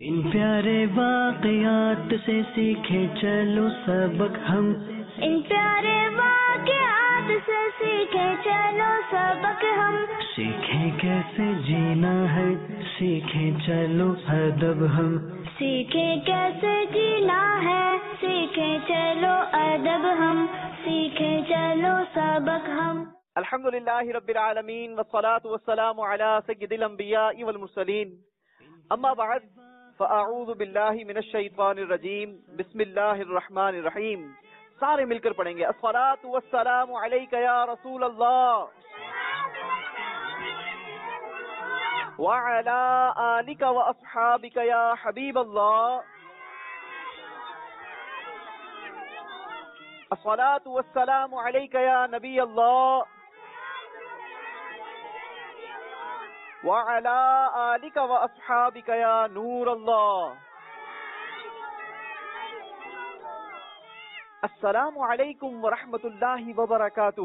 ان پیارے واقعات سے سیکھے چلو سبق ہم، ان پیارے واقعات سے سیکھے چلو سبق ہم، سیکھیں کیسے جینا ہے سیکھیں چلو ادب ہم، سیکھیں کیسے جینا ہے سیکھیں چلو ادب ہم، سیکھیں چلو سبق ہم۔ الحمدللہ رب العالمین والصلاة والسلام علی سید الانبیاء والمرسلین، اما بعد فاعوذ باللہ من الشیطان الرجیم، بسم اللہ الرحمن الرحیم۔ سارے مل کر پڑھیں گے، الصلاة والسلام علیک یا رسول اللہ وعلی آلک واصحابک یا حبیب اللہ، الصلاة والسلام علیک یا نبی اللہ وعلی آلک واصحابک یا نور اللہ۔ السلام علیکم ورحمۃ اللہ وبرکاتہ۔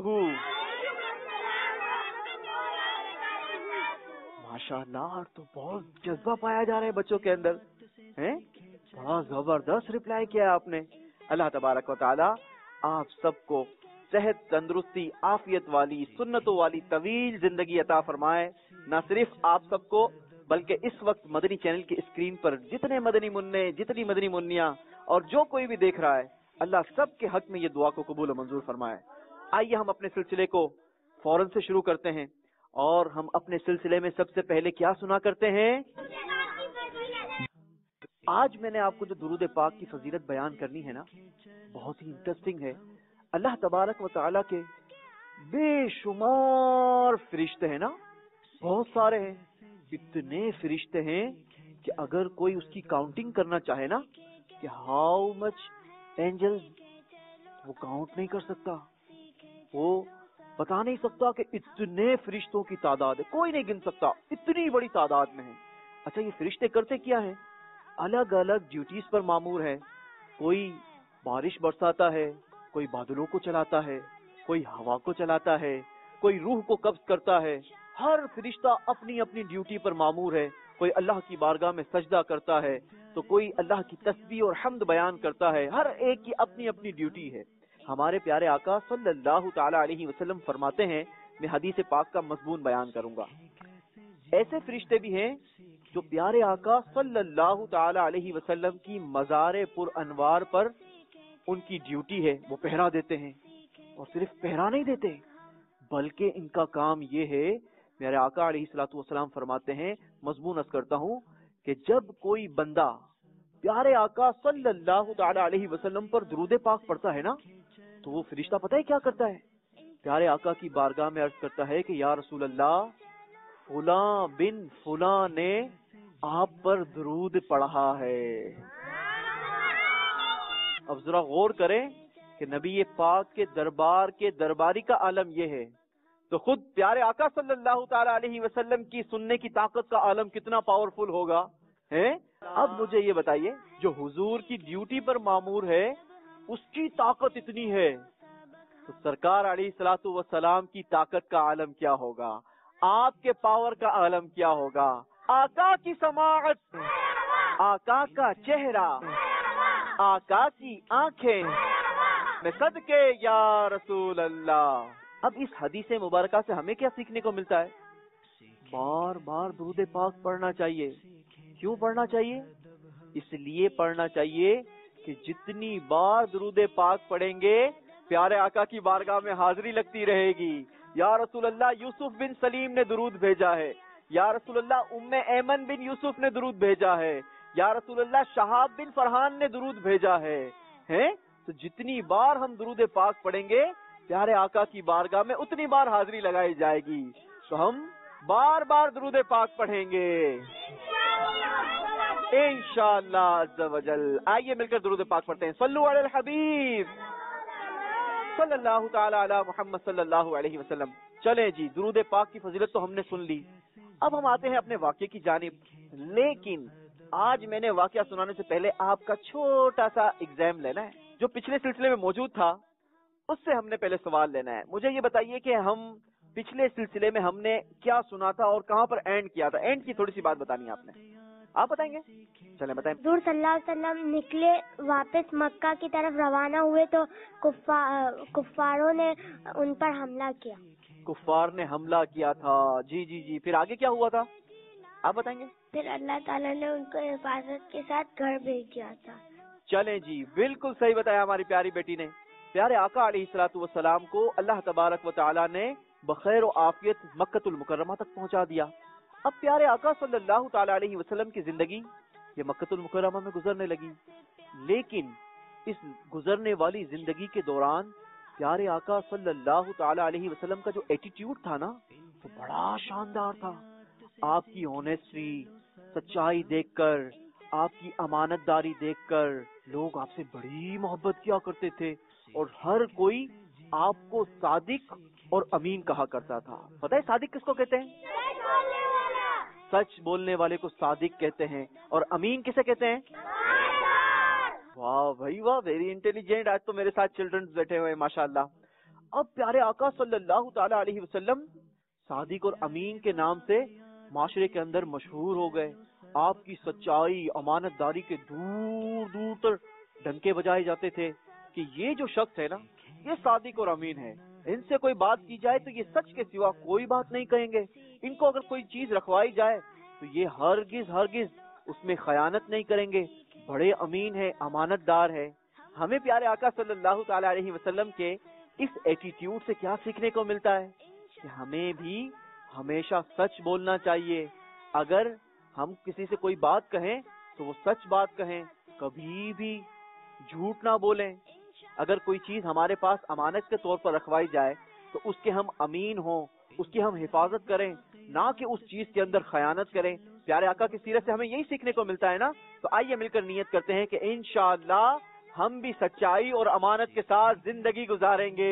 ماشاءاللہ، تو بہت جذبہ پایا جا رہا ہے بچوں کے اندر، بہت زبردست رپلائی کیا آپ نے۔ اللہ تبارک و تعالی آپ سب کو صحت، تندرستی، عافیت والی، سنتوں والی طویل زندگی عطا فرمائے۔ نہ صرف آپ سب کو بلکہ اس وقت مدنی چینل کی اسکرین پر جتنے مدنی منع، جتنی مدنی منیاں اور جو کوئی بھی دیکھ رہا ہے، اللہ سب کے حق میں یہ دعا کو قبول و منظور فرمائے۔ آئیے ہم اپنے سلسلے کو فوراً سے شروع کرتے ہیں، اور ہم اپنے سلسلے میں سب سے پہلے کیا سنا کرتے ہیں؟ آج میں نے آپ کو جو درود پاک کی فضیلت بیان کرنی ہے نا، بہت ہی انٹرسٹنگ ہے۔ اللہ تبارک و تعالیٰ کے بے شمار فرشتے ہیں نا، بہت سارے ہیں، اتنے فرشتے ہیں کہ اگر کوئی اس کی کاؤنٹنگ کرنا چاہے نا کہ ہاؤ مچ اینجل، وہ کاؤنٹ نہیں کر سکتا، وہ بتا نہیں سکتا کہ اتنے فرشتوں کی تعداد ہے، کوئی نہیں گن سکتا، اتنی بڑی تعداد میں ہے۔ اچھا، یہ فرشتے کرتے کیا ہیں؟ الگ الگ ڈیوٹیز پر مامور ہے۔ کوئی بارش برساتا ہے، کوئی بادلوں کو چلاتا ہے، کوئی ہوا کو چلاتا ہے، کوئی روح کو قبض کرتا ہے۔ ہر فرشتہ اپنی اپنی ڈیوٹی پر مامور ہے۔ کوئی اللہ کی بارگاہ میں سجدہ کرتا ہے، تو کوئی اللہ کی تسبیح اور حمد بیان کرتا ہے۔ ہر ایک کی اپنی اپنی ڈیوٹی ہے۔ ہمارے پیارے آقا صلی اللہ تعالی علیہ وسلم فرماتے ہیں، میں حدیث پاک کا مضمون بیان کروں گا، ایسے فرشتے بھی ہیں جو پیارے آقا صلی اللہ تعالی علیہ وسلم کی مزار پر انوار پر ان کی ڈیوٹی ہے، وہ پہرا دیتے ہیں۔ اور صرف پہرا نہیں دیتے بلکہ ان کا کام یہ ہے، میرے آقا علیہ الصلوۃ والسلام فرماتے ہیں، مضمون عرض کرتا ہوں، کہ جب کوئی بندہ پیارے آقا صلی اللہ تعالی علیہ وسلم پر درود پاک پڑھتا ہے نا، تو وہ فرشتہ پتہ ہے کیا کرتا ہے؟ پیارے آقا کی بارگاہ میں عرض کرتا ہے کہ یا رسول اللہ، فلاں بن فلاں نے آپ پر درود پڑھا ہے۔ اب ذرا غور کریں کہ نبی پاک کے دربار کے درباری کا عالم یہ ہے، تو خود پیارے آقا صلی اللہ تعالی علیہ وسلم کی سننے کی طاقت کا عالم کتنا پاورفل ہوگا ہے۔ اب مجھے یہ بتائیے، جو حضور کی ڈیوٹی پر مامور ہے اس کی طاقت اتنی ہے، تو سرکار علیہ الصلوۃ والسلام کی طاقت کا عالم کیا ہوگا، آپ کے پاور کا عالم کیا ہوگا؟ آقا کی سماعت، آقا کا چہرہ، آقا کی آنکھیں، میں صدقے یا رسول اللہ۔ اب اس حدیث مبارکہ سے ہمیں کیا سیکھنے کو ملتا ہے؟ بار بار درود پاک پڑھنا چاہیے۔ کیوں پڑھنا چاہیے؟ اس لیے پڑھنا چاہیے کہ جتنی بار درود پاک پڑھیں گے، پیارے آقا کی بارگاہ میں حاضری لگتی رہے گی۔ یا رسول اللہ، یوسف بن سلیم نے درود بھیجا ہے۔ یا رسول اللہ، ام ایمن بن یوسف نے درود بھیجا ہے۔ یا رسول اللہ، شہاب بن فرحان نے درود بھیجا ہے۔ تو جتنی بار ہم درود پاک پڑھیں گے، پیارے آقا کی بارگاہ میں اتنی بار حاضری لگائی جائے گی۔ تو ہم بار بار درود پاک پڑھیں گے انشاءاللہ عز و جل۔ آئیے مل کر درود پاک پڑھتے ہیں۔ صلو علی الحبیب صلی اللہ تعالی علی محمد صلی اللہ علیہ وسلم۔ چلیں جی، درود پاک کی فضیلت تو ہم نے سن لی، اب ہم آتے ہیں اپنے واقعے کی جانب۔ لیکن آج میں نے واقعہ سنانے سے پہلے آپ کا چھوٹا سا ایگزام لینا ہے۔ جو پچھلے سلسلے میں موجود تھا اس سے ہم نے پہلے سوال لینا ہے۔ مجھے یہ بتائیے کہ ہم پچھلے سلسلے میں ہم نے کیا سنا تھا اور کہاں پر اینڈ کیا تھا؟ اینڈ کی تھوڑی سی بات بتانی ہے آپ نے۔ آپ بتائیں گے؟ چلیں بتائیں. حضور صلی اللہ علیہ وسلم نکلے واپس مکہ کی طرف روانہ ہوئے تو کفاروں نے ان پر حملہ کیا. کفار نے حملہ کیا تھا. جی. پھر آگے کیا ہوا تھا آپ بتائیں گے؟ پھر اللہ تعالیٰ نے ان کو حفاظت کے ساتھ گھر بھیج دیا تھا. چلیں جی، بالکل صحیح بتایا ہماری پیاری بیٹی نے. پیارے آقا علیہ الصلوۃ والسلام کو اللہ تبارک و تعالی نے بخیر و عافیت مکۃ المکرمہ تک پہنچا دیا. اب پیارے آقا صلی اللہ تعالی علیہ وسلم کی زندگی یہ مکۃ المکرمہ میں گزرنے لگی، لیکن اس گزرنے والی زندگی کے دوران پیارے آقا صلی اللہ تعالی علیہ وسلم کا جو ایٹیٹیوڈ تھا نا وہ بڑا شاندار تھا. آپ کی آنیسٹی، سچائی دیکھ کر، آپ کی امانت داری دیکھ کر لوگ آپ سے بڑی محبت کیا کرتے تھے، اور ہر کوئی آپ کو صادق اور امین کہا کرتا تھا. پتہ ہے صادق کس کو کہتے ہیں؟ سچ بولنے والے کو صادق کہتے ہیں. اور امین کسے کہتے ہیں؟ واہ بھائی واہ، ویری انٹیلیجنٹ. آج تو میرے ساتھ چلڈرنز بیٹھے ہوئے ہیں ماشاءاللہ. اب پیارے آقا صلی اللہ تعالی علیہ وسلم صادق اور امین کے نام سے معاشرے کے اندر مشہور ہو گئے. آپ کی سچائی، امانت داری کے دور دور تک ڈنکے بجائے جاتے تھے کہ یہ جو شخص ہے نا یہ صادق اور امین ہے. ان سے کوئی بات کی جائے تو یہ سچ کے سوا کوئی بات نہیں کہیں گے. ان کو اگر کوئی چیز رکھوائی جائے تو یہ ہرگز اس میں خیانت نہیں کریں گے. بڑے امین ہے، امانت دار ہے. ہمیں پیارے آقا صلی اللہ تعالی علیہ وسلم کے اس ایٹیٹیوڈ سے کیا سیکھنے کو ملتا ہے کہ ہمیں بھی ہمیشہ سچ بولنا چاہیے. اگر ہم کسی سے کوئی بات کہیں تو وہ سچ بات کہیں، کبھی بھی جھوٹ نہ بولیں. اگر کوئی چیز ہمارے پاس امانت کے طور پر رکھوائی جائے تو اس کے ہم امین ہوں، اس کی ہم حفاظت کریں، نہ کہ اس چیز کے اندر خیانت کریں. پیارے آقا کی سیرت سے ہمیں یہی سیکھنے کو ملتا ہے نا. تو آئیے مل کر نیت کرتے ہیں کہ انشاءاللہ ہم بھی سچائی اور امانت کے ساتھ زندگی گزاریں گے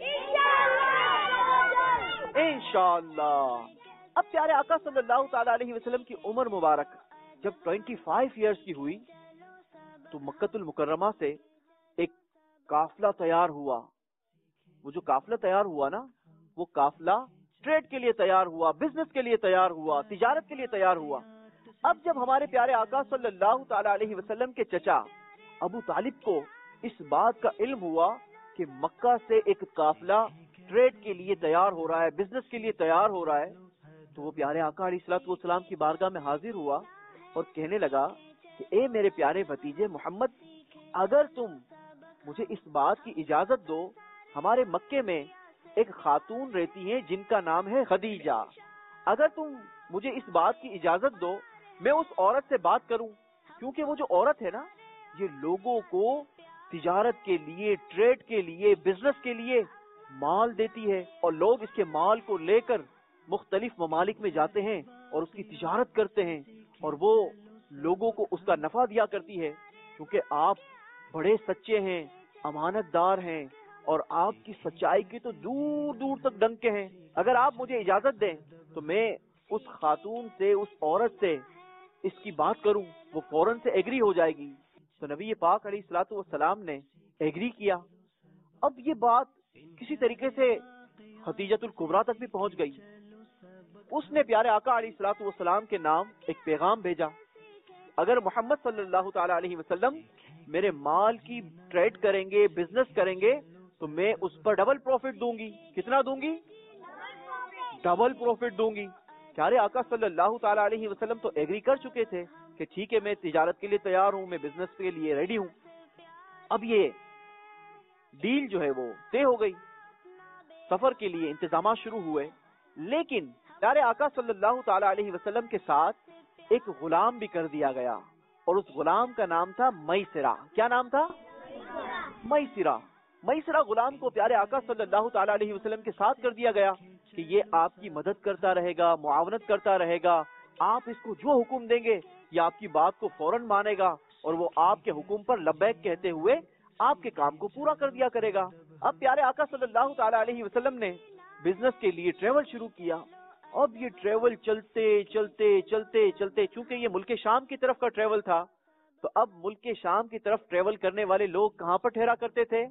انشاءاللہ. اب پیارے آقا صلی اللہ تعالی علیہ وسلم کی عمر مبارک جب 25 ایئرز کی ہوئی تو مکۃ المکرمہ سے ایک قافلہ تیار ہوا. وہ جو قافلہ تیار ہوا نا وہ قافلہ ٹریڈ کے لیے تیار ہوا، بزنس کے لیے تیار ہوا، تجارت کے لیے تیار ہوا. اب جب ہمارے پیارے آقا صلی اللہ تعالی علیہ وسلم کے چچا ابو طالب کو اس بات کا علم ہوا کہ مکہ سے ایک قافلہ ٹریڈ کے لیے تیار ہو رہا ہے، بزنس کے لیے تیار ہو رہا ہے، تو وہ پیارے آقا علیہ الصلوۃ والسلام کی بارگاہ میں حاضر ہوا اور کہنے لگا کہ اے میرے پیارے بھتیجے محمد، اگر تم مجھے اس بات کی اجازت دو، ہمارے مکے میں ایک خاتون رہتی ہیں جن کا نام ہے خدیجہ، اگر تم مجھے اس بات کی اجازت دو میں اس عورت سے بات کروں، کیونکہ وہ جو عورت ہے نا یہ لوگوں کو تجارت کے لیے، ٹریڈ کے لیے، بزنس کے لیے مال دیتی ہے، اور لوگ اس کے مال کو لے کر مختلف ممالک میں جاتے ہیں اور اس کی تجارت کرتے ہیں، اور وہ لوگوں کو اس کا نفع دیا کرتی ہے. کیونکہ آپ بڑے سچے ہیں، امانت دار ہیں، اور آپ کی سچائی کے تو دور دور تک ڈنکے ہیں. اگر آپ مجھے اجازت دیں تو میں اس خاتون سے، اس عورت سے اس کی بات کروں، وہ فوراً سے ایگری ہو جائے گی. تو نبی پاک علیہ الصلوۃ والسلام نے ایگری کیا. اب یہ بات کسی طریقے سے خدیجۃ الکبریٰ تک بھی پہنچ گئی. اس نے پیارے آقا علیہ الصلوۃ والسلام کے نام ایک پیغام بھیجا، اگر محمد صلی اللہ تعالی علیہ وسلم میرے مال کی ٹریڈ کریں گے، بزنس کریں گے، تو میں اس پر ڈبل پروفٹ دوں گی. کتنا دوں گی؟ ڈبل پروفٹ دوں گی. پیارے آقا صلی اللہ تعالی علیہ وسلم تو ایگری کر چکے تھے کہ ٹھیک ہے، میں تجارت کے لیے تیار ہوں، میں بزنس کے لیے ریڈی ہوں. اب یہ ڈیل جو ہے وہ طے ہو گئی، سفر کے لیے انتظامات شروع ہوئے. لیکن پیارے آقا صلی اللہ تعالی علیہ وسلم کے ساتھ ایک غلام بھی کر دیا گیا، اور اس غلام کا نام تھا میسرہ. کیا نام تھا؟ میسرہ. میسرہ غلام کو پیارے آقا صلی اللہ تعالی علیہ وسلم کے ساتھ کر دیا گیا کہ یہ آپ کی مدد کرتا رہے گا، معاونت کرتا رہے گا. آپ اس کو جو حکم دیں گے یہ آپ کی بات کو فوراً مانے گا، اور وہ آپ کے حکم پر لبیک کہتے ہوئے آپ کے کام کو پورا کر دیا کرے گا. اب پیارے آقا صلی اللہ تعالی علیہ وسلم نے بزنس کے لیے ٹریول شروع کیا. اب یہ ٹریول چلتے چلتے چلتے چلتے، چونکہ یہ ملک شام کی طرف کا ٹریول تھا، تو اب ملک شام کی طرف ٹریول کرنے والے لوگ کہاں پر ٹھہرا کرتے تھے؟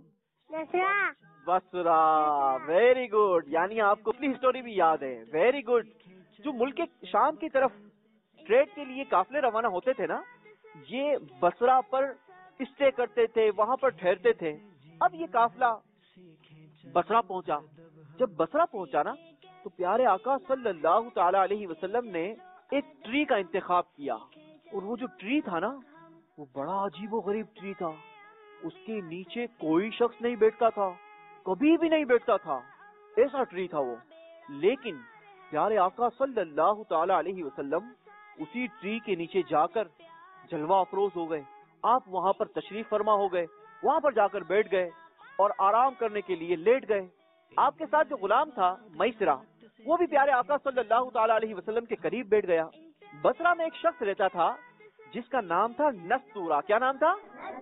بصرہ. ویری گڈ، یعنی آپ کو اپنی ہسٹوری بھی یاد ہے. Very good. جو ملک شام کی طرف ٹریڈ کے لیے قافلے روانہ ہوتے تھے نا، یہ بصرہ پر اسٹے کرتے تھے، وہاں پر ٹھہرتے تھے۔ اب یہ قافلہ بصرہ پہنچا۔ جب بصرہ پہنچا نا تو پیارے آقا صلی اللہ تعالی علیہ وسلم نے ایک ٹری کا انتخاب کیا، اور وہ جو ٹری تھا نا وہ بڑا عجیب و غریب ٹری تھا۔ اس کے نیچے کوئی شخص نہیں بیٹھتا تھا، کبھی بھی نہیں بیٹھتا تھا، ایسا ٹری تھا وہ۔ لیکن پیارے آقا صلی اللہ تعالی علیہ وسلم اسی ٹری کے نیچے جا کر جلوہ افروز ہو گئے۔ آپ وہاں پر تشریف فرما ہو گئے، وہاں پر جا کر بیٹھ گئے اور آرام کرنے کے لیے لیٹ گئے۔ آپ کے ساتھ جو غلام تھا میسرہ، وہ بھی پیارے آقا صلی اللہ تعالی علیہ وسلم کے قریب بیٹھ گیا۔ بصرہ میں ایک شخص رہتا تھا جس کا نام تھا نستورہ۔ کیا نام تھا؟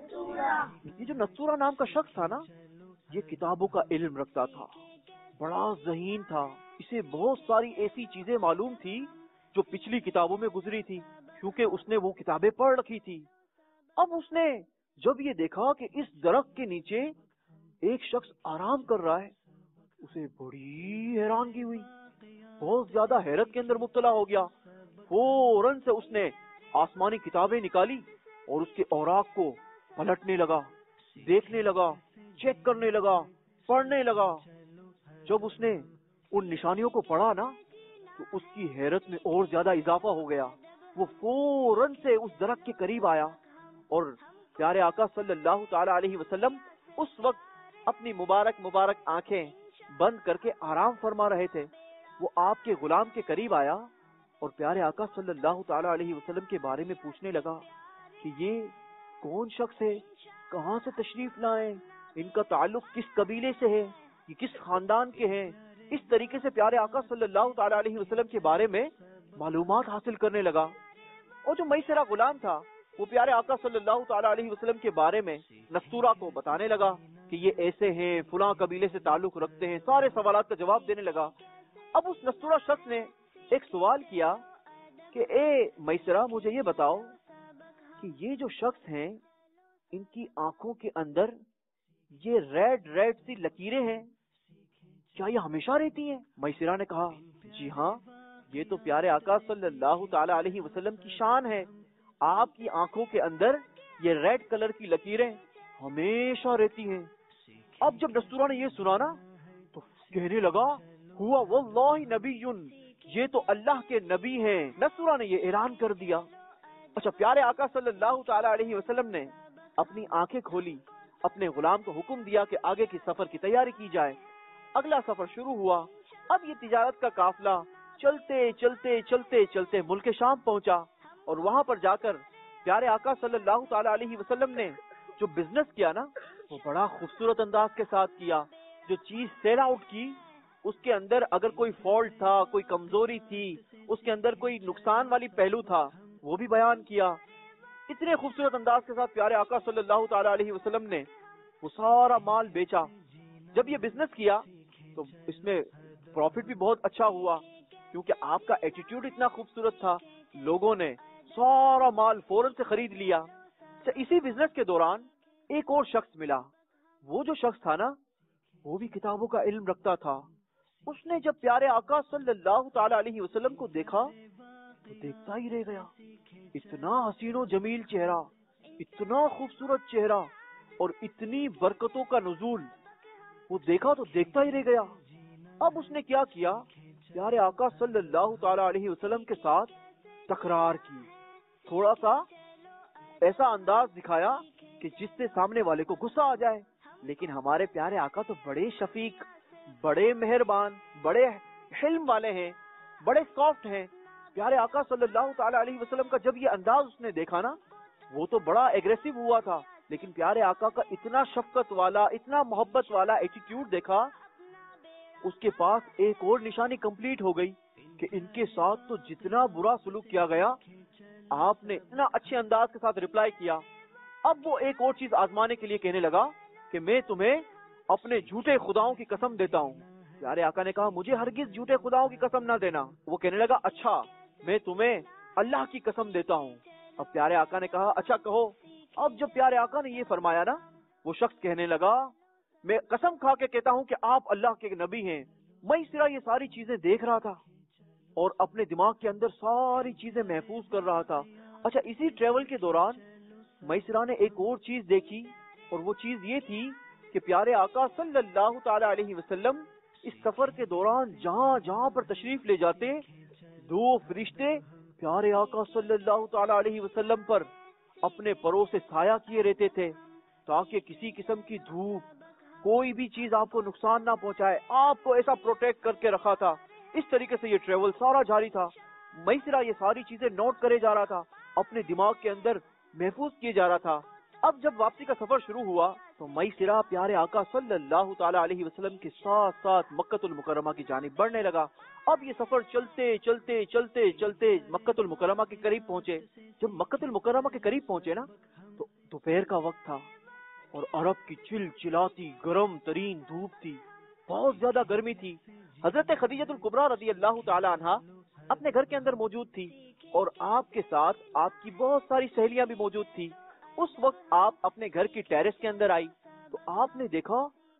یہ جو نستورہ نام کا شخص تھا نا، یہ کتابوں کا علم رکھتا تھا، بڑا ذہین تھا، اسے بہت ساری ایسی چیزیں معلوم تھی جو پچھلی کتابوں میں گزری تھی، کیونکہ اس نے وہ کتابیں پڑھ رکھی تھی۔ اب اس نے جب یہ دیکھا کہ اس درخت کے نیچے ایک شخص آرام کر رہا ہے، اسے بڑی حیرانگی ہوئی، بہت زیادہ حیرت کے اندر مبتلا ہو گیا۔ فوراً سے اس نے آسمانی کتابیں نکالی اور اس کے اوراق کو پلٹنے لگا، دیکھنے لگا، چیک کرنے لگا، پڑھنے لگا۔ جب اس نے ان نشانیوں کو پڑھا نا تو اس کی حیرت میں اور زیادہ اضافہ ہو گیا۔ وہ فوراً سے اس درخت کے قریب آیا، اور پیارے آقا صلی اللہ تعالی علیہ وسلم اس وقت اپنی مبارک آنکھیں بند کر کے آرام فرما رہے تھے۔ وہ آپ کے غلام کے قریب آیا اور پیارے آقا صلی اللہ تعالی علیہ وسلم کے بارے میں پوچھنے لگا کہ یہ کون شخص ہے، کہاں سے تشریف لائے، ان کا تعلق کس قبیلے سے ہے، یہ کس خاندان کے ہیں۔ اس طریقے سے پیارے آقا صلی اللہ تعالی علیہ وسلم کے بارے میں معلومات حاصل کرنے لگا۔ اور جو میسرہ غلام تھا وہ پیارے آقا صلی اللہ تعالی علیہ وسلم کے بارے میں نستورہ کو بتانے لگا کہ یہ ایسے ہیں، فلاں قبیلے سے تعلق رکھتے ہیں، سارے سوالات کا جواب دینے لگا۔ اب اس نستورہ شخص نے ایک سوال کیا کہ اے میسرہ، مجھے یہ بتاؤ کہ یہ جو شخص ہیں ان کی آنکھوں کے اندر یہ ریڈ سی لکیریں ہیں، کیا یہ ہمیشہ رہتی ہیں؟ میسرہ نے کہا جی ہاں، یہ تو پیارے آقا صلی اللہ تعالی علیہ وسلم کی شان ہے، آپ کی آنکھوں کے اندر یہ ریڈ کلر کی لکیریں ہمیشہ رہتی ہیں۔ اب جب نستورہ نے یہ سنا نا تو کہنے لگا ہوا واللہ نبی، یہ تو اللہ کے نبی ہیں۔ نستورہ نے یہ اعلان کر دیا۔ اچھا، پیارے آقا صلی اللہ تعالی علیہ وسلم نے اپنی آنکھیں کھولی، اپنے غلام کو حکم دیا کہ آگے کی سفر کی تیاری کی جائے۔ اگلا سفر شروع ہوا۔ اب یہ تجارت کا قافلہ چلتے ملک شام پہنچا، اور وہاں پر جا کر پیارے آقا صلی اللہ تعالی علیہ وسلم نے جو بزنس کیا نا وہ بڑا خوبصورت انداز کے ساتھ کیا۔ جو چیز سیل آؤٹ کی اس کے اندر اگر کوئی فالٹ تھا، کوئی کمزوری تھی، اس کے اندر کوئی نقصان والی پہلو تھا، وہ بھی بیان کیا۔ اتنے خوبصورت انداز کے ساتھ پیارے آقا صلی اللہ تعالی علیہ وسلم نے وہ سارا مال بیچا۔ جب یہ بزنس کیا تو اس میں پروفٹ بھی بہت اچھا ہوا، کیونکہ آپ کا ایٹیٹیوڈ اتنا خوبصورت تھا، لوگوں نے سارا مال فوراً سے خرید لیا۔ اسی بزنس کے دوران ایک اور شخص ملا۔ وہ جو شخص تھا نا وہ بھی کتابوں کا علم رکھتا تھا۔ اس نے جب پیارے آقا صلی اللہ تعالی علیہ وسلم کو دیکھا تو دیکھتا ہی رہ گیا۔ اتنا حسین و جمیل چہرہ، اتنا خوبصورت چہرہ اور اتنی برکتوں کا نزول، وہ دیکھا تو دیکھتا ہی رہ گیا۔ اب اس نے کیا کیا، پیارے آقا صلی اللہ تعالی علیہ وسلم کے ساتھ تکرار کی، تھوڑا سا ایسا انداز دکھایا کہ جس سے سامنے والے کو غصہ آ جائے۔ لیکن ہمارے پیارے آقا تو بڑے شفیق، بڑے مہربان، بڑے حلم والے ہیں، بڑے سافٹ ہیں۔ پیارے آقا صلی اللہ تعالی علیہ وسلم کا جب یہ انداز اس نے دیکھا نا، وہ تو بڑا ایگریسو ہوا تھا، لیکن پیارے آقا کا اتنا شفقت والا، اتنا محبت والا ایٹیٹیوڈ دیکھا، اس کے پاس ایک اور نشانی کمپلیٹ ہو گئی کہ ان کے ساتھ تو جتنا برا سلوک کیا گیا، آپ نے اتنا اچھے انداز کے ساتھ ریپلائی کیا۔ اب وہ ایک اور چیز آزمانے کے لیے کہنے لگا کہ میں تمہیں اپنے جھوٹے خداؤں کی قسم دیتا ہوں۔ پیارے آقا نے کہا مجھے ہرگز جھوٹے خداؤں کی قسم نہ دینا۔ وہ کہنے لگا اچھا، میں تمہیں اللہ کی قسم دیتا ہوں۔ اب پیارے آقا نے کہا اچھا کہو۔ اب جب پیارے آقا نے یہ فرمایا نا، وہ شخص کہنے لگا میں قسم کھا کے کہتا ہوں کہ آپ اللہ کے نبی ہیں۔ میں اس طرح یہ ساری چیزیں دیکھ رہا تھا، اور اپنے دماغ کے اندر ساری چیزیں محفوظ کر رہا تھا. اچھا, اسی ٹریول کے دوران میسرہ نے ایک اور چیز دیکھی, اور وہ چیز یہ تھی کہ پیارے آقا صلی اللہ تعالی علیہ وسلم اس سفر کے دوران جہاں جہاں پر تشریف لے جاتے, 2 فرشتے پیارے آقا صلی اللہ تعالی علیہ وسلم پر اپنے پروں سے سایہ کیے رہتے تھے, تاکہ کسی قسم کی دھوپ, کوئی بھی چیز آپ کو نقصان نہ پہنچائے. آپ کو ایسا پروٹیکٹ کر کے رکھا تھا. اس طریقے سے یہ ٹریول سارا جاری تھا. میسرہ یہ ساری چیزیں نوٹ کرے جا رہا تھا, اپنے دماغ کے اندر محفوظ کیے جا رہا تھا. اب جب واپسی کا سفر شروع ہوا تو میسرہ پیارے آقا صلی اللہ تعالی علیہ وسلم کے ساتھ ساتھ مکۃ المکرمہ کی جانب بڑھنے لگا. اب یہ سفر چلتے چلتے چلتے چلتے مکۃ المکرمہ کے قریب پہنچے. جب مکۃ المکرمہ کے قریب پہنچے نا, تو دوپہر کا وقت تھا اور عرب کی چل چلاتی گرم ترین دھوپ تھی, بہت زیادہ گرمی تھی. حضرت خدیجہ الکبریٰ رضی اللہ تعالی عنہا اپنے گھر کے اندر موجود تھی, اور آپ کے ساتھ آپ کی بہت ساری سہیلیاں بھی موجود تھی. اس وقت آپ اپنے گھر کی ٹیرس کے اندر آئی تو آپ نے دیکھا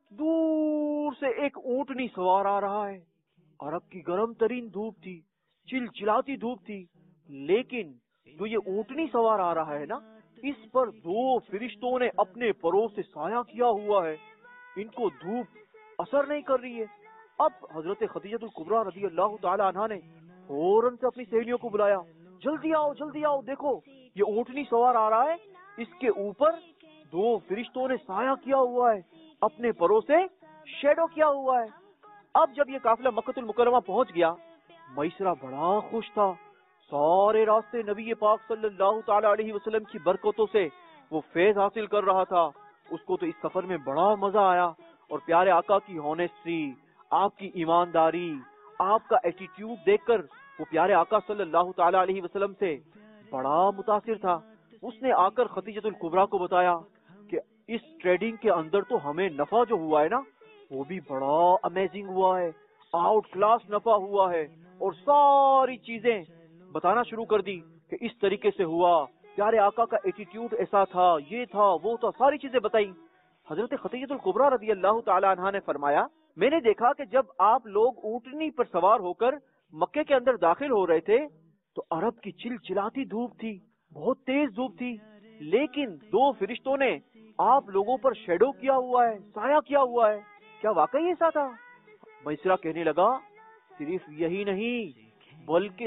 دور سے ایک اونٹنی سوار آ رہا ہے. عرب کی گرم ترین دھوپ تھی, چل چلاتی دھوپ تھی, لیکن جو یہ اونٹنی سوار آ رہا ہے نا, اس پر 2 فرشتوں نے اپنے پروں سے سایہ کیا ہوا ہے. ان کو دھوپ اثر نہیں کر رہی ہے. اب حضرت خدیجہ الکبریٰ رضی اللہ تعالی عنہا نے فوراً سے اپنی سہیلیوں کو بلایا, جلدی آؤ, دیکھو یہ اونٹنی سوار آ رہا ہے, اس کے اوپر 2 فرشتوں نے سایہ کیا ہوا ہے, اپنے پروں سے شیڈو کیا ہوا ہے. اب جب یہ قافلہ مکۃ المکرمہ پہنچ گیا, میسرہ بڑا خوش تھا. سارے راستے نبی پاک صلی اللہ تعالی علیہ وسلم کی برکتوں سے وہ فیض حاصل کر رہا تھا. اس کو تو اس سفر میں بڑا مزہ آیا, اور پیارے آقا کی ہونیسٹی, آپ کی ایمانداری, آپ کا ایٹیٹیوڈ دیکھ کر وہ پیارے آقا صلی اللہ تعالی علیہ وسلم سے بڑا متاثر تھا. اس نے آ کر خدیجہ الکبریٰ کو بتایا کہ اس ٹریڈنگ کے اندر تو ہمیں نفع جو ہوا ہے نا, وہ بھی بڑا امیزنگ ہوا ہے, آؤٹ کلاس نفع ہوا ہے. اور ساری چیزیں بتانا شروع کر دی کہ اس طریقے سے ہوا, پیارے آقا کا ایٹیٹیوڈ ایسا تھا, یہ تھا, وہ تھا, ساری چیزیں بتائی. حضرت خدیجہ الکبریٰ رضی اللہ تعالی عنہا نے فرمایا, میں نے دیکھا کہ جب آپ لوگ اونٹنی پر سوار ہو کر مکے کے اندر داخل ہو رہے تھے تو عرب کی چل چلاتی دھوپ تھی, بہت تیز دھوپ تھی, لیکن 2 فرشتوں نے آپ لوگوں پر شیڈو کیا ہوا ہے, سایہ کیا ہوا ہے. کیا واقعی ایسا تھا؟ میسرہ کہنے لگا, صرف یہی نہیں بلکہ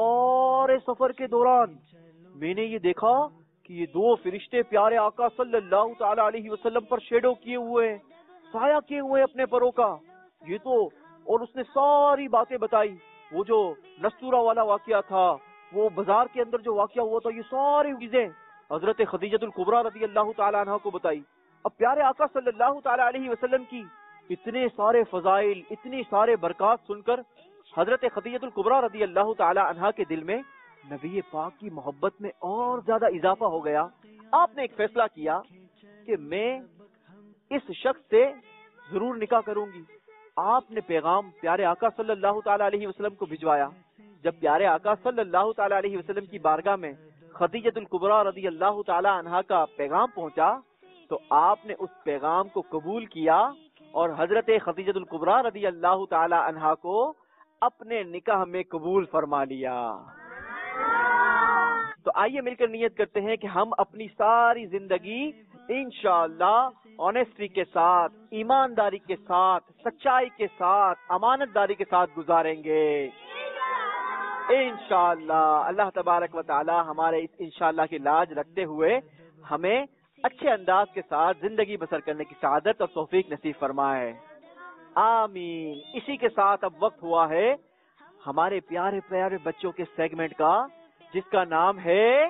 سارے سفر کے دوران میں نے یہ دیکھا کہ یہ 2 فرشتے پیارے آقا صلی اللہ تعالی علیہ وسلم پر شیڈو کیے ہوئے, سایہ کیے ہوئے اپنے پروں کا. یہ تو, اور اس نے ساری باتیں بتائی, وہ جو نستورہ والا واقعہ تھا, وہ بازار کے اندر جو واقعہ ہوا تھا, یہ ساری چیزیں حضرت خدیجہ الکبریٰ رضی اللہ تعالی عنہا کو بتائی. اب پیارے آقا صلی اللہ تعالی علیہ وسلم کی اتنے سارے فضائل, اتنی سارے برکات سن کر حضرت خدیجہ الکبریٰ رضی اللہ تعالی عنہا کے دل میں نبی پاک کی محبت میں اور زیادہ اضافہ ہو گیا. آپ نے ایک فیصلہ کیا کہ میں اس شخص سے ضرور نکاح کروں گی. آپ نے پیغام پیارے آقا صلی اللہ تعالی علیہ وسلم کو بھجوایا. جب پیارے آقا صلی اللہ تعالی علیہ وسلم کی بارگاہ میں خدیجہ الکبریٰ رضی اللہ تعالی عنہا کا پیغام پہنچا تو آپ نے اس پیغام کو قبول کیا اور حضرت خدیجہ الکبریٰ رضی اللہ تعالی عنہا کو اپنے نکاح میں قبول فرما لیا. تو آئیے مل کر نیت کرتے ہیں کہ ہم اپنی ساری زندگی انشاءاللہ آنیسٹی کے ساتھ, ایمانداری کے ساتھ, سچائی کے ساتھ, امانت داری کے ساتھ گزاریں گے انشاءاللہ. اللہ تبارک و تعالی ہمارے اس انشاءاللہ کی لاج رکھتے ہوئے ہمیں اچھے انداز کے ساتھ زندگی بسر کرنے کی سعادت اور توفیق نصیب فرمائے, آمین. اسی کے ساتھ اب وقت ہوا ہے ہمارے پیارے پیارے بچوں کے سیگمنٹ کا, جس کا نام ہے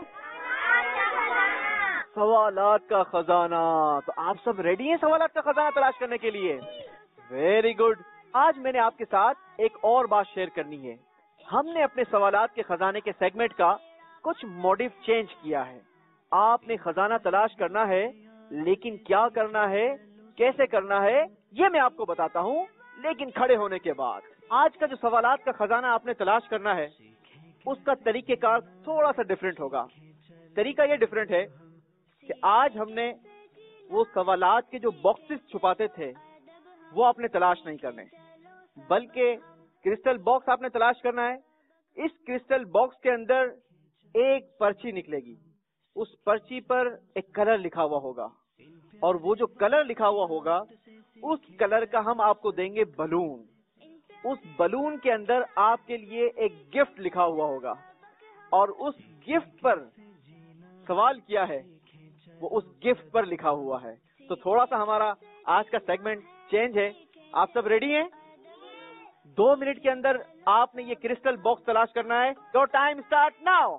سوالات کا خزانہ. تو آپ سب ریڈی ہیں سوالات کا خزانہ تلاش کرنے کے لیے؟ Very good. آج میں نے آپ کے ساتھ ایک اور بات شیئر کرنی ہے. ہم نے اپنے سوالات کے خزانے کے سیگمنٹ کا کچھ موڈف چینج کیا ہے. آپ نے خزانہ تلاش کرنا ہے, لیکن کیا کرنا ہے, کیسے کرنا ہے, یہ میں آپ کو بتاتا ہوں, لیکن کھڑے ہونے کے بعد. آج کا جو سوالات کا خزانہ آپ نے تلاش کرنا ہے اس کا طریقہ کار تھوڑا سا ڈیفرنٹ ہوگا. طریقہ یہ ڈیفرنٹ ہے کہ آج ہم نے وہ سوالات کے جو باکسز چھپاتے تھے وہ آپ نے تلاش نہیں کرنے, بلکہ کرسٹل باکس آپ نے تلاش کرنا ہے اس کرسٹل باکس کے اندر ایک پرچی نکلے گی. اس پرچی پر ایک کلر لکھا ہوا ہوگا, اور وہ جو کلر لکھا ہوا ہوگا اس کلر کا ہم آپ کو دیں گے بلون. اس بلون کے اندر آپ کے لیے ایک گفٹ لکھا ہوا ہوگا, اور اس گفٹ پر سوال کیا ہے وہ اس گفٹ پر لکھا ہوا ہے. تو تھوڑا سا ہمارا آج کا سیگمنٹ چینج ہے. آپ سب ریڈی ہیں؟ 2 منٹ کے اندر آپ نے یہ کرسٹل باکس تلاش کرنا ہے. تو ٹائم اسٹارٹ ناؤ.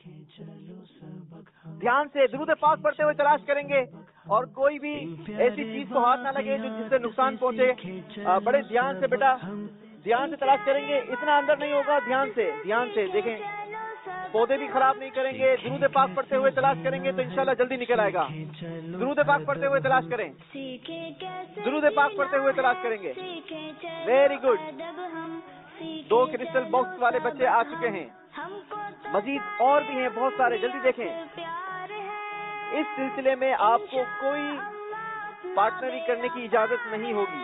دھیان سے درود پاک پڑھتے ہوئے تلاش کریں گے, اور کوئی بھی ایسی چیز کو ہاتھ نہ لگے جس سے نقصان پہنچے. بڑے دھیان سے بیٹا, دھیان سے تلاش کریں گے, اتنا اندر نہیں ہوگا. دھیان سے دیکھیں, پودے بھی خراب نہیں کریں گے. درود پاک پڑھتے ہوئے تلاش کریں گے تو انشاءاللہ جلدی نکل آئے گا. درود پاک پڑھتے ہوئے تلاش کریں, درود پاک پڑھتے ہوئے تلاش کریں گے. Very good. 2 کرسٹل باکس والے بچے آ چکے ہیں, مزید اور بھی ہیں بہت سارے. جلدی دیکھیں. اس سلسلے میں آپ کو کوئی پارٹنری کرنے کی اجازت نہیں ہوگی.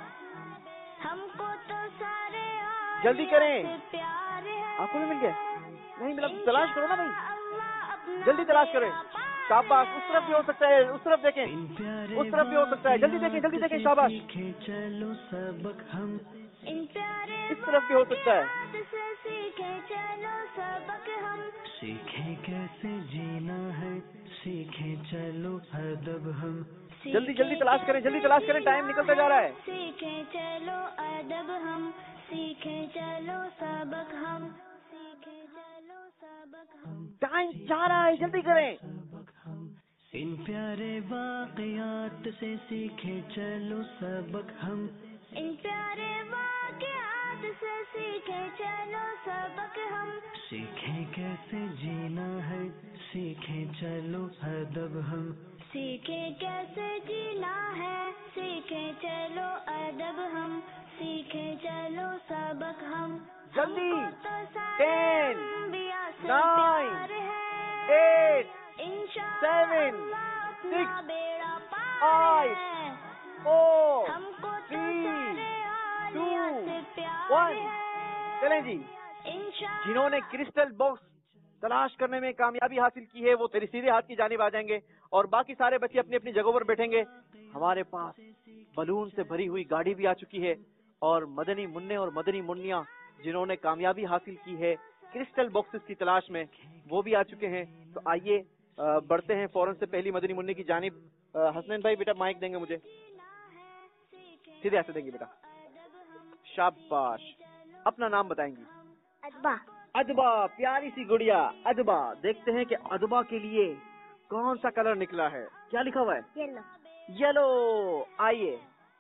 جلدی کریں. آپ کو بھی مل گیا؟ نہیں ملا, تلاش کرو نا بھائی, جلدی تلاش کریں. شاباش. اس طرف بھی ہو سکتا ہے, اس طرف دیکھیں, اس طرف بھی ہو سکتا ہے. جلدی دیکھیں, جلدی دیکھیں. شاباش. اس طرف بھی ہو سکتا ہے. سیکھیں کیسے جینا ہے, سیکھیں چلو ادب ہم. جلدی جلدی تلاش کریں, جلدی تلاش کریں, ٹائم نکلتا جا رہا ہے. سیکھیں چلو ادب ہم, سیکھیں چلو سبق ہم, سیکھیں چلو سبق ہم. ٹائم جا رہا ہے, جلدی کریں. ان پیارے واقعات سے سیکھیں چلو سبق ہم. ان پیارے واقعات سے سیکھیں چلو سبق ہم. سیکھیں کیسے جینا ہے, سیکھیں چلو ادب ہم. سیکھیں کیسے جینا ہے, سیکھیں چلو ادب ہم, سیکھیں چلو سبق ہم. جلدی. ہم کو تو سارے 10 انبیاء سے 9 پیار ہے, 8 انشاءاللہ 7 اپنا 6 بیڑا 5 پار ہے. 4 ہم کو تو 3 سارے 2 اولیاء سے پیار 1. ہے. چلیں جی. انشاءاللہ جنہوں نے کرسٹل باکس تلاش کرنے میں کامیابی حاصل کی ہے وہ تیری سیدھے ہاتھ کی جانب آ جائیں گے, اور باقی سارے بچے اپنی اپنی جگہوں پر بیٹھیں گے. ہمارے پاس بلون سے بھری ہوئی گاڑی بھی آ چکی ہے, اور مدنی منع اور مدنی منیاں جنہوں نے کامیابی حاصل کی ہے کرسٹل باکسز کی تلاش میں وہ بھی آ چکے ہیں. تو آئیے بڑھتے ہیں فوراً سے پہلی مدنی منع کی جانب. حسنین بھائی بیٹا مائک دیں گے مجھے, سیدھے ہاتھ سے دیں گے بیٹا. شاباش. اپنا نام بتائیں گی؟ ادبا. ادبا. پیاری سی گڑیا ادبا. دیکھتے ہیں کہ ادبا کے لیے کون سا کلر نکلا ہے. کیا لکھا ہوا ہے؟ یلو. یلو. آئیے,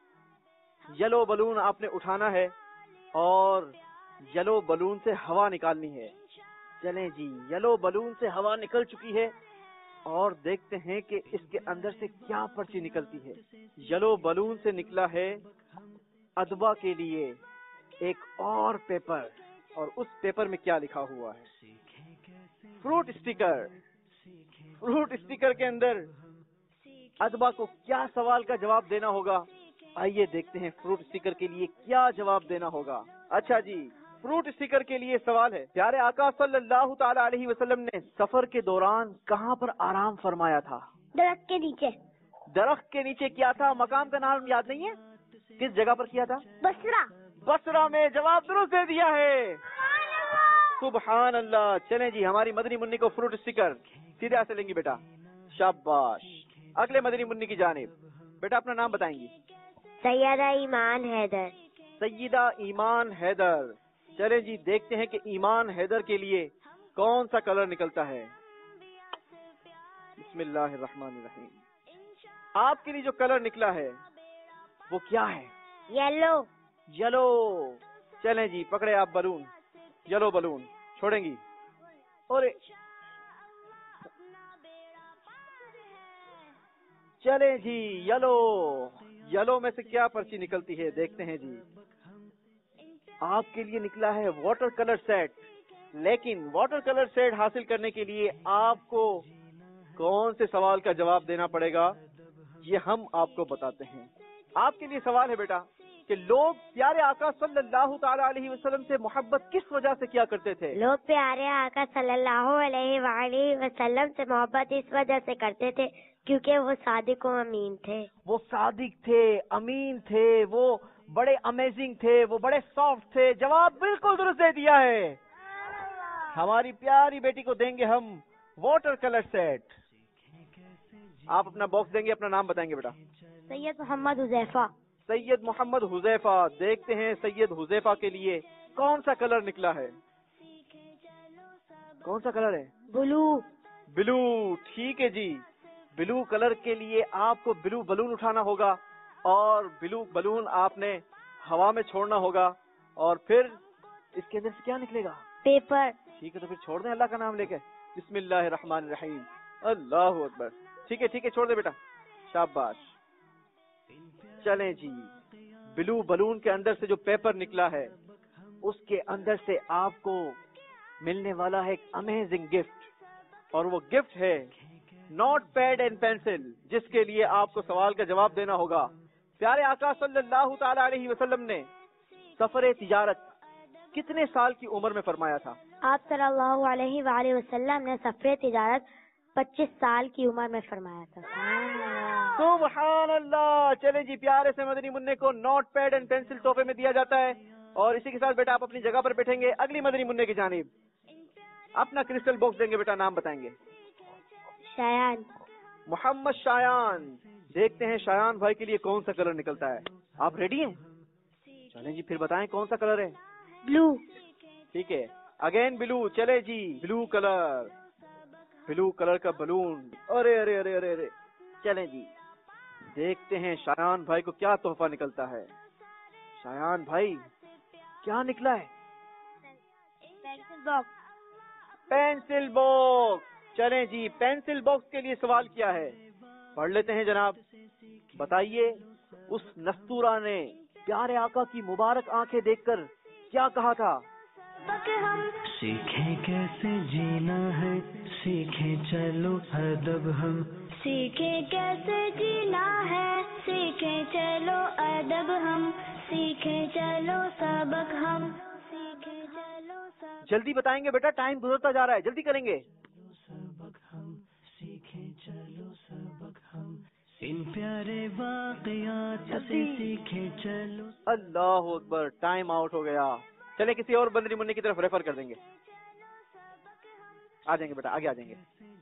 یلو بلون آپ نے اٹھانا ہے اور یلو بلون سے ہوا نکالنی ہے. چلیں جی, یلو بلون سے ہوا نکل چکی ہے, اور دیکھتے ہیں کہ اس کے اندر سے کیا پرچی نکلتی ہے. یلو بلون سے نکلا ہے ادبا کے لیے ایک اور پیپر, اور اس پیپر میں کیا لکھا ہوا ہے؟ Fruit sticker. فروٹ اسٹیکر کے اندر ادبا کو کیا سوال کا جواب دینا ہوگا؟ آئیے دیکھتے ہیں فروٹ اسٹیکر کے لیے کیا جواب دینا ہوگا. اچھا جی, فروٹ اسٹیکر کے لیے سوال ہے, پیارے آقا صلی اللہ تعالی علیہ وسلم نے سفر کے دوران کہاں پر آرام فرمایا تھا؟ درخت کے نیچے. درخت کے نیچے کیا تھا؟ مقام کا نام یاد نہیں ہے, کس جگہ پر کیا تھا؟ بصرہ. بصرہ میں. جواب درست دے دیا ہے. سبحان اللہ. چلیں جی, ہماری مدنی منی کو فروٹ اسٹیکر سیدھے ہاتھ سے لیں گی بیٹا. شاباش. اگلے مدنی منی کی جانب. بیٹا اپنا نام بتائیں گی؟ سیدہ ایمان حیدر. سیدہ ایمان حیدر. چلیں جی, دیکھتے ہیں کہ ایمان حیدر کے لیے کون سا کلر نکلتا ہے. بسم اللہ الرحمن الرحیم. آپ کے لیے جو کلر نکلا ہے وہ کیا ہے؟ یلو. یلو. چلیں جی, پکڑے آپ بلون, یلو بلون چھوڑیں گی, اور چلیں جی, یلو. یلو میں سے کیا پرچی نکلتی ہے دیکھتے ہیں جی. آپ کے لیے نکلا ہے واٹر کلر سیٹ, لیکن واٹر کلر سیٹ حاصل کرنے کے لیے آپ کو کون سے سوال کا جواب دینا پڑے گا یہ ہم آپ کو بتاتے ہیں. آپ کے لیے سوال ہے بیٹا, کہ لوگ پیارے آقا صلی اللہ تعالی علیہ وسلم سے محبت کس وجہ سے کیا کرتے تھے؟ لوگ پیارے آقا صلی اللہ علیہ وآلہ وسلم سے محبت اس وجہ سے کرتے تھے کیونکہ وہ صادق و امین تھے. وہ صادق تھے، امین تھے، وہ بڑے امیزنگ تھے، وہ بڑے سافٹ تھے. جواب بالکل درست دے دیا ہے. ہماری پیاری بیٹی کو دیں گے ہم واٹر کلر سیٹ. آپ اپنا باکس دیں گے، اپنا نام بتائیں گے بیٹا. سید محمد حذیفہ. سید محمد حذیفہ. دیکھتے ہیں سید حذیفہ کے لیے کون سا کلر نکلا ہے. کون سا کلر ہے؟ بلو. بلو. ٹھیک ہے جی. بلو کلر کے لیے آپ کو بلو بلون اٹھانا ہوگا اور بلو بلون آپ نے ہوا میں چھوڑنا ہوگا اور پھر اس کے اندر سے کیا نکلے گا؟ پیپر. ٹھیک ہے تو پھر چھوڑ دیں اللہ کا نام لے کے. بسم اللہ الرحمن الرحیم. اللہ اکبر. ٹھیک ہے چھوڑ دیں بیٹا. شاباش. چلیں جی. بلو بلون کے اندر سے جو پیپر نکلا ہے اس کے اندر سے آپ کو ملنے والا ہے ایک امیزنگ گفٹ اور وہ گفٹ ہے نوٹ پیڈ اینڈ پینسل جس کے لیے آپ کو سوال کا جواب دینا ہوگا. پیارے آقا صلی اللہ تعالی علیہ وسلم نے سفر تجارت کتنے سال کی عمر میں فرمایا تھا؟ آپ صلی اللہ علیہ وآلہ وسلم نے سفر تجارت 25 سال کی عمر میں فرمایا تھا. سبحان اللہ. چلیں جی پیارے سے مدنی منع کو نوٹ پیڈ اینڈ پینسل تحفے میں دیا جاتا ہے اور اسی کے ساتھ بیٹا آپ اپنی جگہ پر بیٹھیں گے. اگلی مدنی منع کی جانب اپنا کرسٹل باکس دیں گے بیٹا. نام بتائیں گے. شایان. محمد شایان. دیکھتے ہیں شایان بھائی کے لیے کون سا کلر نکلتا ہے. آپ ریڈی ہیں؟ چلیں جی پھر بتائیں کون سا کلر ہے. بلو. ٹھیک ہے اگین بلو. چلے جی بلو کلر. بلو کلر کا بلون. ارے ارے ارے ارے ارے. چلیں جی دیکھتے ہیں شایان بھائی کو کیا تحفہ نکلتا ہے. شایان بھائی کیا نکلا ہے؟ Pencil box. Pencil box. چلیں جی پینسل باکس کے لیے سوال کیا ہے پڑھ لیتے ہیں جناب. بتائیے اس نستورہ نے پیارے آقا کی مبارک آنکھیں دیکھ کر کیا کہا تھا؟ سیکھیں کیسے جینا ہے، سیکھیں چلو ادب ہم. سیکھیں کیسے جینا ہے، سیکھیں چلو ادب ہم. سیکھیں چلو سبق ہم. سیکھیں چلو سبق. جلدی بتائیں گے بیٹا ٹائم گزرتا جا رہا ہے. جلدی کریں گے. سبق ہم سیکھیں چلو سبق ہم، ان پیارے واقعات سے سیکھیں چلو. اللہ اکبر. ٹائم آؤٹ ہو گیا. چلے کسی اور مدنی منع کی طرف ریفر کر دیں گے. آ جائیں گے بیٹا آگے آ جائیں گے.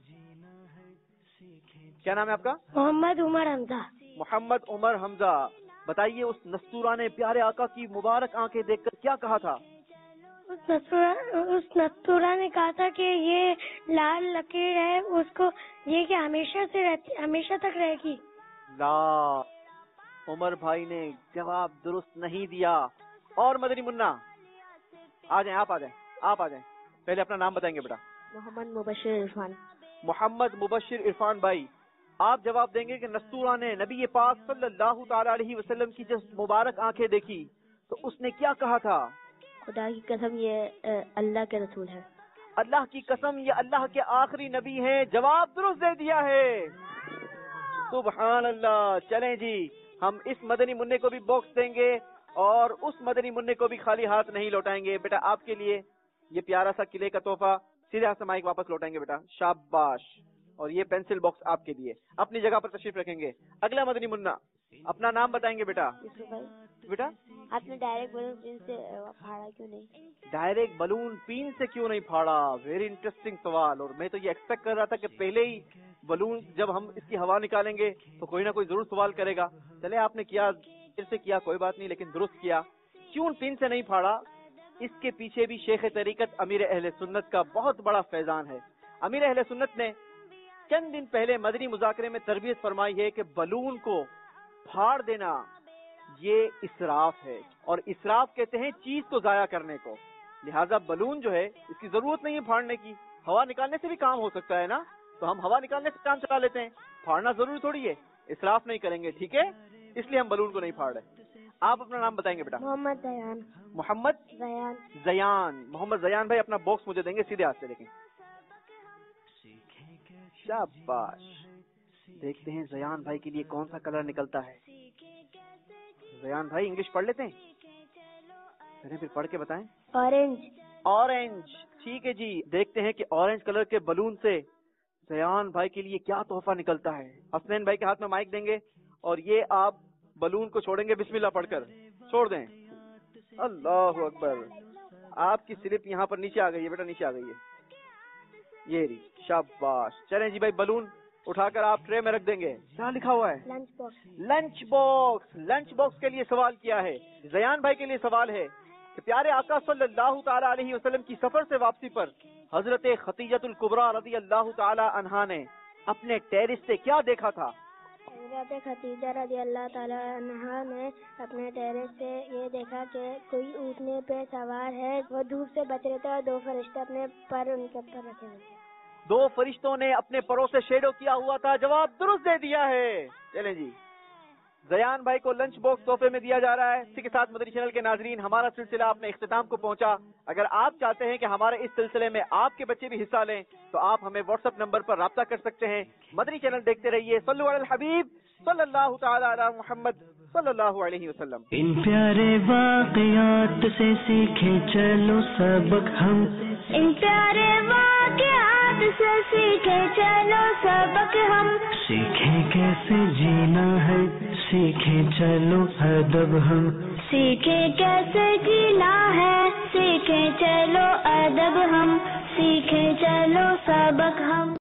کیا نام ہے آپ کا؟ محمد عمر حمزہ. محمد عمر حمزہ. بتائیے اس نستورہ نے پیارے آقا کی مبارک آنکھیں دیکھ کر کیا کہا تھا؟ اس نستورہ نے کہا تھا کہ یہ لال لکیر ہے، اس کو یہ کہ ہمیشہ تک رہے گی. لا. عمر بھائی نے جواب درست نہیں دیا. اور مدنی منا آ جائیں. آپ آ جائیں. پہلے اپنا نام بتائیں گے بیٹا. محمد مبشر عرفان. محمد مبشر عرفان بھائی آپ جواب دیں گے کہ نستورہ نے نبی پاک صلی اللہ تعالی علیہ وسلم کی جس مبارک آنکھیں دیکھی تو اس نے کیا کہا تھا؟ خدا کی قسم یہ اللہ کے رسول ہے. اللہ کی قسم یہ اللہ کے آخری نبی ہیں. جواب درست دے دیا ہے. سبحان اللہ. چلیں جی ہم اس مدنی منع کو بھی باکس دیں گے اور اس مدنی منع کو بھی خالی ہاتھ نہیں لوٹائیں گے. بیٹا آپ کے لیے یہ پیارا سا قلعے کا تحفہ. سیدھے ہاتھ سے مائک واپس لوٹائیں گے بیٹا. شاباش. اور یہ پینسل باکس آپ کے لیے. اپنی جگہ پر تشریف رکھیں گے. اگلا مدنی منع اپنا نام بتائیں گے بیٹا. بیٹا آپ نے ڈائریکٹ بلون سے پھاڑا کیوں نہیں؟ ڈائریکٹ بلون پین سے کیوں نہیں پھاڑا؟ ویری انٹرسٹنگ سوال. اور میں تو یہ ایکسپیکٹ کر رہا تھا کہ پہلے ہی بلون جب ہم اس کی ہوا نکالیں گے تو کوئی نہ کوئی ضرور سوال کرے گا. چلے آپ نے کیا پھر سے کیا کوئی بات نہیں لیکن درست کیا. کیوں پین سے نہیں پھاڑا؟ اس کے پیچھے بھی شیخ طریقت امیر اہل سنت کا بہت بڑا فیضان ہے. امیر اہل سنت نے چند دن پہلے مدنی مذاکرے میں تربیت فرمائی ہے کہ بلون کو پھاڑ دینا یہ اسراف ہے اور اسراف کہتے ہیں چیز کو ضائع کرنے کو. لہذا بلون جو ہے اس کی ضرورت نہیں ہے پھاڑنے کی. ہوا نکالنے سے بھی کام ہو سکتا ہے نا, تو ہم ہوا نکالنے سے کام چلا لیتے ہیں, پھاڑنا ضروری تھوڑی ہے. اسراف نہیں کریں گے, ٹھیک ہے, اس لیے ہم بلون کو نہیں پھاڑ رہے. آپ اپنا نام بتائیں گے بیٹا. محمد زیان. محمد زیان. محمد زیان بھائی اپنا باکس مجھے دیں گے, سیدھے ہاتھ سے دیکھیں. شاباش. دیکھتے ہیں زیان بھائی کے لیے کون سا کلر نکلتا ہے. ریان بھائی انگلش پڑھ لیتے ہیں؟ چلیں پھر پڑھ کے بتائیں. Orange. اورنج. ٹھیک ہے جی. دیکھتے ہیں کہ اورنج کلر کے بلون سے ریان بھائی کے لیے کیا تحفہ نکلتا ہے. حسنین بھائی کے ہاتھ میں مائک دیں گے اور یہ آپ بلون کو چھوڑیں گے بسم اللہ پڑھ کر. چھوڑ دیں. اللہ اکبر. آپ کی سلپ یہاں پر نیچے آ گئی ہے بیٹا, نیچے آ گئی ہے. یہ رہی. شاباش. چلیں جی بھائی بلون اٹھا کر آپ ٹرے میں رکھ دیں گے. کیا لکھا ہوا ہے؟ Lunch box. Lunch box. Lunch box کے لیے سوال کیا ہے؟ ریان بھائی کے لیے سوال ہے کہ پیارے آقا صلی اللہ تعالی علیہ وسلم کی سفر سے واپسی پر حضرت خدیجۃ الکبریٰ رضی اللہ تعالی عنہا نے اپنے ٹیرس سے کیا دیکھا تھا؟ حضرت خدیجہ رضی اللہ تعالی عنہا نے اپنے ٹیرس سے یہ دیکھا کہ کوئی اونٹنے پہ سوار ہے. وہ دھوپ سے بچ رہے تھے اور 2 فرشتے اپنے پر ان کے اوپر رکھے ہوئے تھے. 2 فرشتوں نے اپنے پروں سے شیڈو کیا ہوا تھا. جواب درست دے دیا ہے. چلیں جی, زیان بھائی کو لنچ باکس تحفے میں دیا جا رہا ہے. اسی کے ساتھ مدنی چینل کے ناظرین, ہمارا سلسلہ اپنے اختتام کو پہنچا. اگر آپ چاہتے ہیں کہ ہمارے اس سلسلے میں آپ کے بچے بھی حصہ لیں تو آپ ہمیں واٹس ایپ نمبر پر رابطہ کر سکتے ہیں. مدنی چینل دیکھتے رہیے. صلو علی الحبیب صلی اللہ تعالی علی محمد صلی اللہ علیہ وسلم. ان پیارے واقعات سے سیکھیں چلو سبق ہم, ان پیارے واقعات سے سیکھے چلو سبق ہم, سیکھیں کیسے جینا ہے سیکھیں چلو ادب ہم, سیکھے کیسے جینا ہے سیکھے چلو ادب ہم, سیکھے چلو سبق ہم.